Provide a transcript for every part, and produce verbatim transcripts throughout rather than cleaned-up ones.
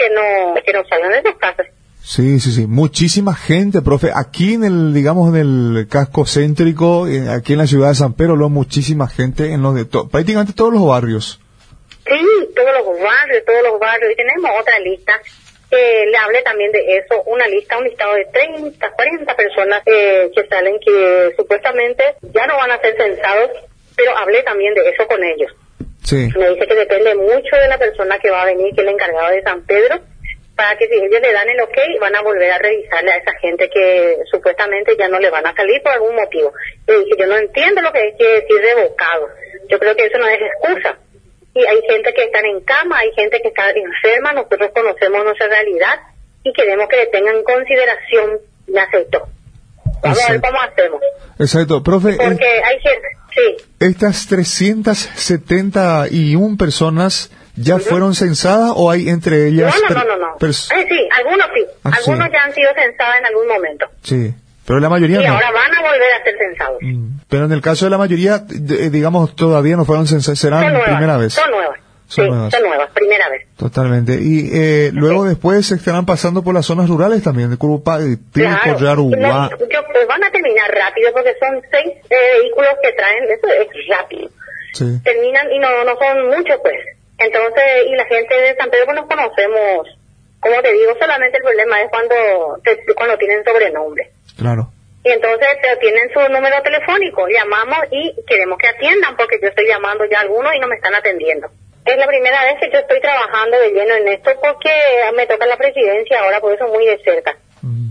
que no que no salgan de sus casas. Sí, sí, sí. Muchísima gente, profe. Aquí en el, digamos, en el casco céntrico, eh, aquí en la ciudad de San Pedro, lo muchísima gente en los de to- prácticamente todos los barrios. Sí, todos los barrios, todos los barrios. Y tenemos otra lista. Eh, le hablé también de eso, una lista, un listado de treinta, cuarenta personas eh, que salen que supuestamente ya no van a ser censados, pero hablé también de eso con ellos. Sí. Me dice que depende mucho de la persona que va a venir, que es el encargado de San Pedro, para que si ellos le dan el ok, van a volver a revisarle a esa gente que supuestamente ya no le van a salir por algún motivo. Le dije, yo no entiendo lo que es que decir revocado. Yo creo que eso no es excusa. Y hay gente que está en cama, hay gente que está enferma, nosotros conocemos nuestra realidad y queremos que le tengan en consideración. Me aceptó. Vamos Exacto. a ver cómo hacemos. Exacto, profe. Porque eh, hay gente, sí. ¿Estas trescientas setenta y una personas ya uh-huh. fueron censadas o hay entre ellas? No, no, no, no. no. Pers- eh, sí, algunos sí. Ah, algunos sí. ya han sido censadas en algún momento. Sí, pero la mayoría y no. Y ahora van a volver a ser censados. Mm. Pero en el caso de la mayoría, de, digamos, todavía no fueron censadas, serán son nuevas, primera vez. Son nuevas. Son sí, nuevas. son nuevas, primera vez. Totalmente. Y eh, luego sí. después se estarán pasando por las zonas rurales también, de Curupa, de Pico, claro. Yaruguá. No, yo, pues van a terminar rápido porque son seis eh, vehículos que traen, eso es rápido. Sí. Terminan y no no son muchos pues. Entonces, y la gente de San Pedro pues nos conocemos, como te digo, solamente el problema es cuando te, cuando tienen sobrenombre. Claro. Y entonces te, tienen su número telefónico, llamamos y queremos que atiendan porque yo estoy llamando ya a algunos y no me están atendiendo. Es la primera vez que yo estoy trabajando de lleno en esto porque me toca la presidencia ahora, por eso muy de cerca. Mm.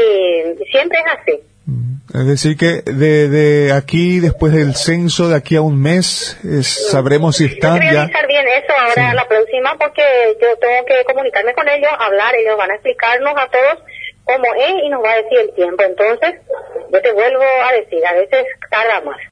Y siempre es así. Mm. Es decir que de, de aquí, después del censo, de aquí a un mes, es, sabremos si están ya... revisar bien eso ahora sí. la próxima porque yo tengo que comunicarme con ellos, hablar, ellos van a explicarnos a todos cómo es y nos va a decir el tiempo. Entonces, yo te vuelvo a decir, a veces tarda más.